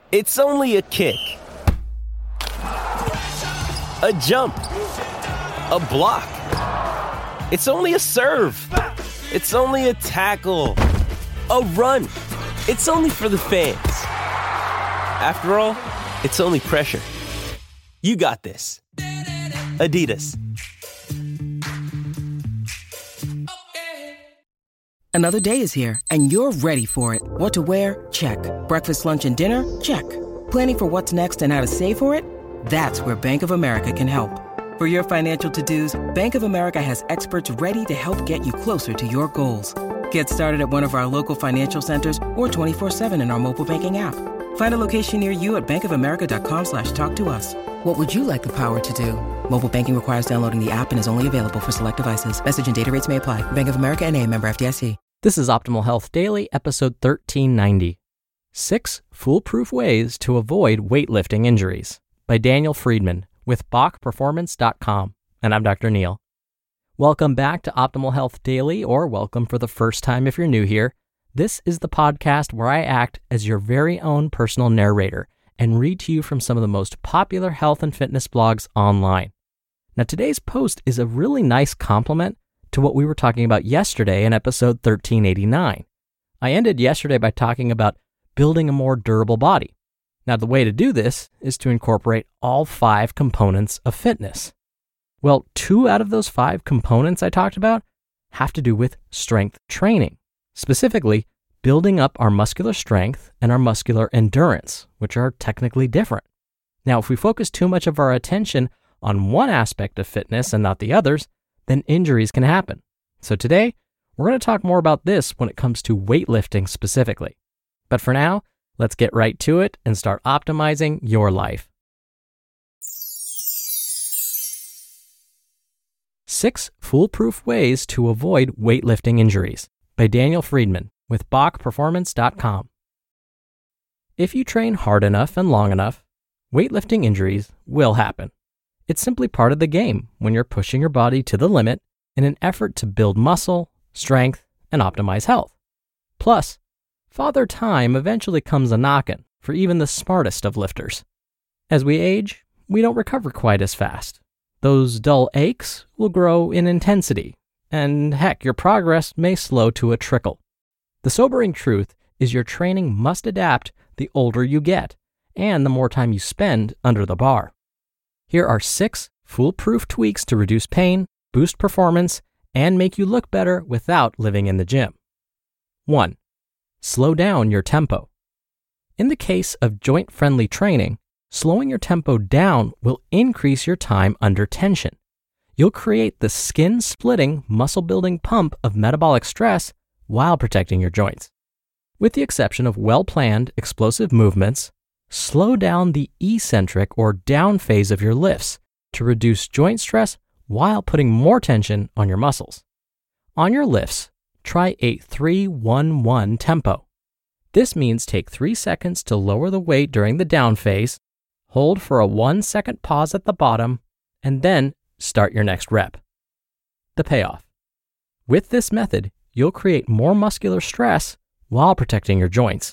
It's only a kick, a jump, a block. It's only a serve. It's only a tackle, a run. It's only for the fans. After all, it's only pressure. You got this. Adidas. Another day is here, and you're ready for it. What to wear? Check. Breakfast, lunch, and dinner? Check. Planning for what's next and how to save for it? That's where Bank of America can help. For your financial to-dos, Bank of America has experts ready to help get you closer to your goals. Get started at one of our local financial centers or 24/7 in our mobile banking app. Find a location near you at bankofamerica.com/talktous. What would you like the power to do? Mobile banking requires downloading the app and is only available for select devices. Message and data rates may apply. Bank of America N.A., member FDIC. This is Optimal Health Daily, episode 1390. 6 Foolproof Ways to Avoid Weightlifting Injuries by Daniel Friedman with BachPerformance.com. And I'm Dr. Neil. Welcome back to Optimal Health Daily, or welcome for the first time if you're new here. This is the podcast where I act as your very own personal narrator and read to you from some of the most popular health and fitness blogs online. Now, today's post is a really nice complement to what we were talking about yesterday in episode 1389. I ended yesterday by talking about building a more durable body. Now, the way to do this is to incorporate all 5 components of fitness. Well, 2 out of those 5 components I talked about have to do with strength training, specifically building up our muscular strength and our muscular endurance, which are technically different. Now, if we focus too much of our attention on one aspect of fitness and not the others, then injuries can happen. So today, we're going to talk more about this when it comes to weightlifting specifically. But for now, let's get right to it and start optimizing your life. 6 Foolproof Ways to Avoid Weightlifting Injuries by Daniel Friedman with BachPerformance.com. If you train hard enough and long enough, weightlifting injuries will happen. It's simply part of the game when you're pushing your body to the limit in an effort to build muscle, strength, and optimize health. Plus, Father Time eventually comes a-knockin' for even the smartest of lifters. As we age, we don't recover quite as fast. Those dull aches will grow in intensity, and heck, your progress may slow to a trickle. The sobering truth is your training must adapt the older you get and the more time you spend under the bar. Here are 6 foolproof tweaks to reduce pain, boost performance, and make you look better without living in the gym. 1. Slow down your tempo. In the case of joint-friendly training, slowing your tempo down will increase your time under tension. You'll create the skin-splitting, muscle-building pump of metabolic stress while protecting your joints. With the exception of well-planned, explosive movements, slow down the eccentric or down phase of your lifts to reduce joint stress while putting more tension on your muscles. On your lifts, try a 3-1-1 tempo. This means take 3 seconds to lower the weight during the down phase, hold for a 1-second pause at the bottom, and then start your next rep. The payoff. With this method, you'll create more muscular stress while protecting your joints.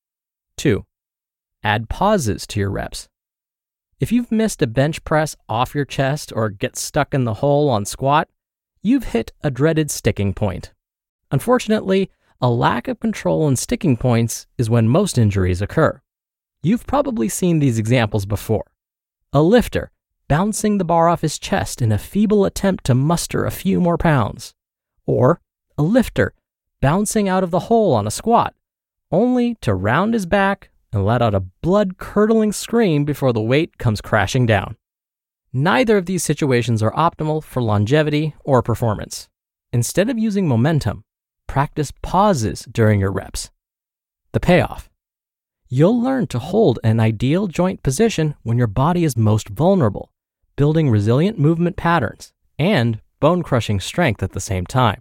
2. Add pauses to your reps. If you've missed a bench press off your chest or get stuck in the hole on squat, you've hit a dreaded sticking point. Unfortunately, a lack of control on sticking points is when most injuries occur. You've probably seen these examples before. A lifter bouncing the bar off his chest in a feeble attempt to muster a few more pounds. Or a lifter bouncing out of the hole on a squat, only to round his back and let out a blood-curdling scream before the weight comes crashing down. Neither of these situations are optimal for longevity or performance. Instead of using momentum, practice pauses during your reps. The payoff. You'll learn to hold an ideal joint position when your body is most vulnerable, building resilient movement patterns and bone-crushing strength at the same time.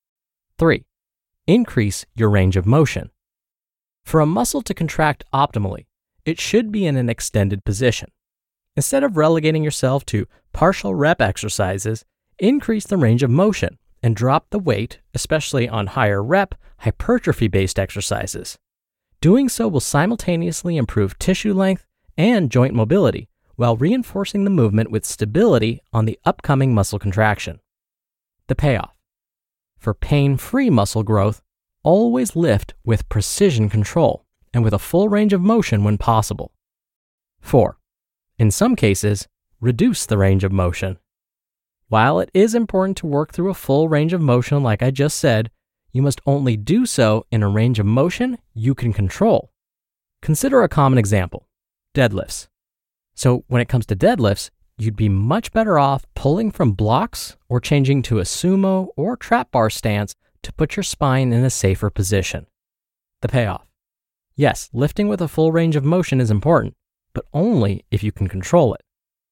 3. Increase your range of motion. For a muscle to contract optimally, it should be in an extended position. Instead of relegating yourself to partial rep exercises, increase the range of motion and drop the weight, especially on higher rep, hypertrophy-based exercises. Doing so will simultaneously improve tissue length and joint mobility while reinforcing the movement with stability on the upcoming muscle contraction. The payoff. For pain-free muscle growth, always lift with precision control and with a full range of motion when possible. 4. In some cases, reduce the range of motion. While it is important to work through a full range of motion like I just said, you must only do so in a range of motion you can control. Consider a common example, deadlifts. So when it comes to deadlifts, you'd be much better off pulling from blocks or changing to a sumo or trap bar stance to put your spine in a safer position. The payoff. Yes, lifting with a full range of motion is important, but only if you can control it.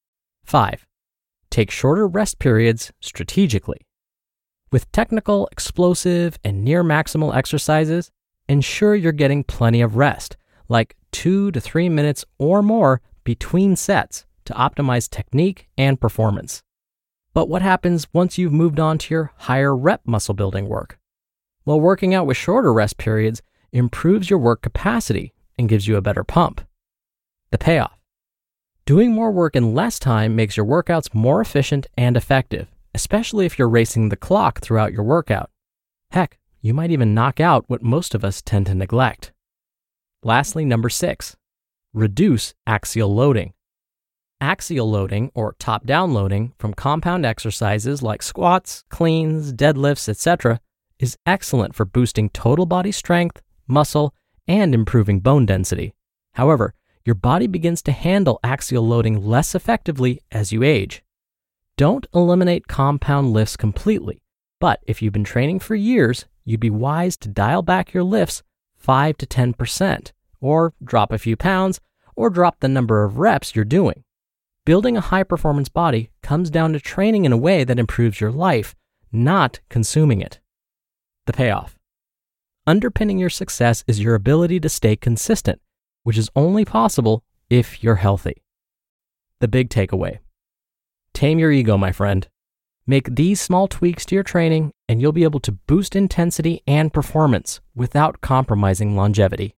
5. Take shorter rest periods strategically. With technical, explosive, and near maximal exercises, ensure you're getting plenty of rest, like 2 to 3 minutes or more between sets to optimize technique and performance. But what happens once you've moved on to your higher rep muscle building work? Well, working out with shorter rest periods improves your work capacity and gives you a better pump. The payoff. Doing more work in less time makes your workouts more efficient and effective, especially if you're racing the clock throughout your workout. Heck, you might even knock out what most of us tend to neglect. Lastly, number 6, reduce axial loading. Axial loading, or top-down loading, from compound exercises like squats, cleans, deadlifts, etc., is excellent for boosting total body strength, muscle, and improving bone density. However, your body begins to handle axial loading less effectively as you age. Don't eliminate compound lifts completely, but if you've been training for years, you'd be wise to dial back your lifts 5 to 10%, or drop a few pounds, or drop the number of reps you're doing. Building a high-performance body comes down to training in a way that improves your life, not consuming it. The payoff. Underpinning your success is your ability to stay consistent, which is only possible if you're healthy. The big takeaway. Tame your ego, my friend. Make these small tweaks to your training, and you'll be able to boost intensity and performance without compromising longevity.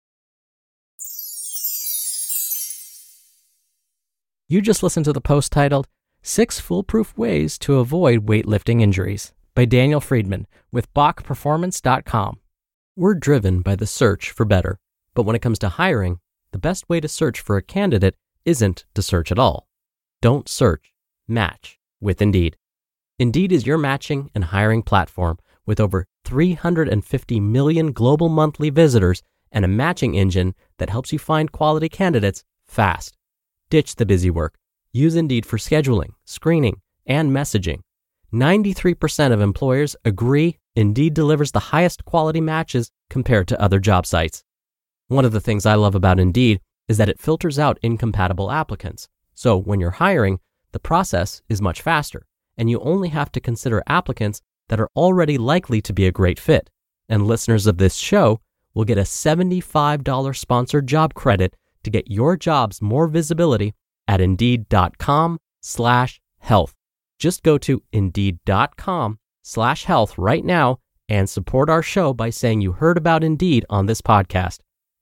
You just listened to the post titled 6 Foolproof Ways to Avoid Weightlifting Injuries by Daniel Friedman with BachPerformance.com. We're driven by the search for better, but when it comes to hiring, the best way to search for a candidate isn't to search at all. Don't search, match with Indeed. Indeed is your matching and hiring platform with over 350 million global monthly visitors and a matching engine that helps you find quality candidates fast. Ditch the busy work. Use Indeed for scheduling, screening, and messaging. 93% of employers agree Indeed delivers the highest quality matches compared to other job sites. One of the things I love about Indeed is that it filters out incompatible applicants. So when you're hiring, the process is much faster, and you only have to consider applicants that are already likely to be a great fit. And listeners of this show will get a $75 sponsored job credit to get your jobs more visibility at Indeed.com/health. Just go to Indeed.com/health right now and support our show by saying you heard about Indeed on this podcast.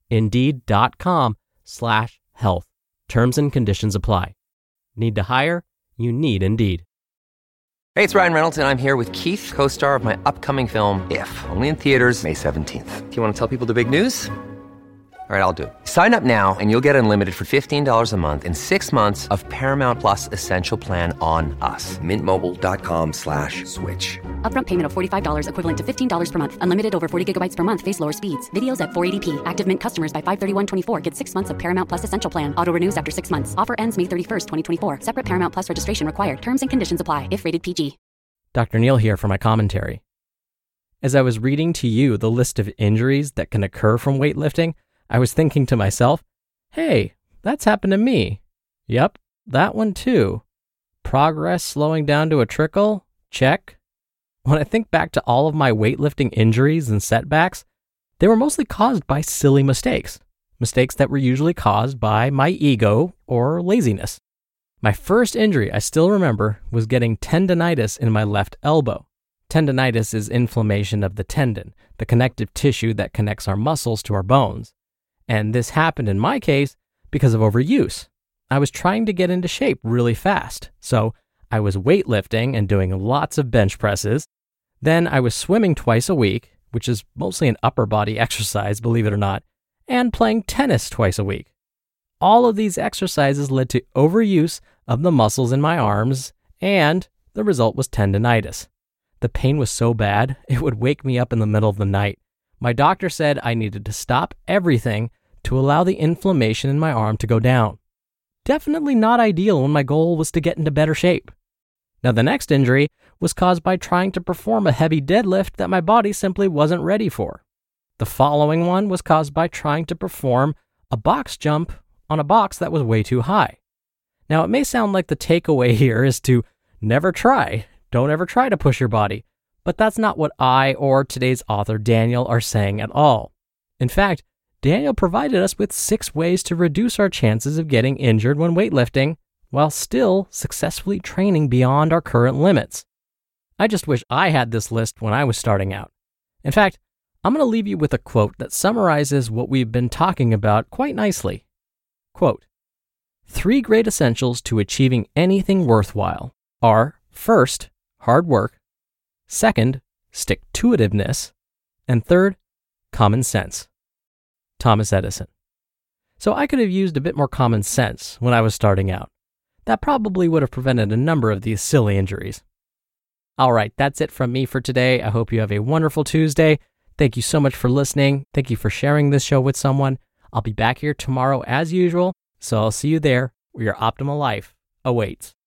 Indeed.com/health. Terms and conditions apply. Need to hire? You need Indeed. Hey, it's Ryan Reynolds, and I'm here with Keith, co-star of my upcoming film, If, only in theaters May 17th. Do you want to tell people the big news? All right, I'll do it. Sign up now and you'll get unlimited for $15 a month and 6 months of Paramount Plus Essential Plan on us. MintMobile.com/switch. Upfront payment of $45 equivalent to $15 per month. Unlimited over 40 gigabytes per month. Face lower speeds. Videos at 480p. Active Mint customers by 531.24 get 6 months of Paramount Plus Essential Plan. Auto renews after 6 months. Offer ends May 31st, 2024. Separate Paramount Plus registration required. Terms and conditions apply if rated PG. Dr. Neal here for my commentary. As I was reading to you the list of injuries that can occur from weightlifting, I was thinking to myself, hey, that's happened to me. Yep, that one too. Progress slowing down to a trickle? Check. When I think back to all of my weightlifting injuries and setbacks, they were mostly caused by silly mistakes. Mistakes that were usually caused by my ego or laziness. My first injury I still remember was getting tendinitis in my left elbow. Tendinitis is inflammation of the tendon, the connective tissue that connects our muscles to our bones. And this happened in my case because of overuse. I was trying to get into shape really fast, so I was weightlifting and doing lots of bench presses. Then I was swimming twice a week, which is mostly an upper body exercise, believe it or not, and playing tennis twice a week. All of these exercises led to overuse of the muscles in my arms, and the result was tendinitis. The pain was so bad, it would wake me up in the middle of the night. My doctor said I needed to stop everything to allow the inflammation in my arm to go down. Definitely not ideal when my goal was to get into better shape. Now, the next injury was caused by trying to perform a heavy deadlift that my body simply wasn't ready for. The following one was caused by trying to perform a box jump on a box that was way too high. Now, it may sound like the takeaway here is to never try. Don't ever try to push your body. But that's not what I or today's author Daniel are saying at all. In fact, Daniel provided us with 6 ways to reduce our chances of getting injured when weightlifting while still successfully training beyond our current limits. I just wish I had this list when I was starting out. In fact, I'm going to leave you with a quote that summarizes what we've been talking about quite nicely. Quote, "3 great essentials to achieving anything worthwhile are, first, hard work, second, stick-to-itiveness, and third, common sense." Thomas Edison. So I could have used a bit more common sense when I was starting out. That probably would have prevented a number of these silly injuries. All right, that's it from me for today. I hope you have a wonderful Tuesday. Thank you so much for listening. Thank you for sharing this show with someone. I'll be back here tomorrow as usual, so I'll see you there where your optimal life awaits.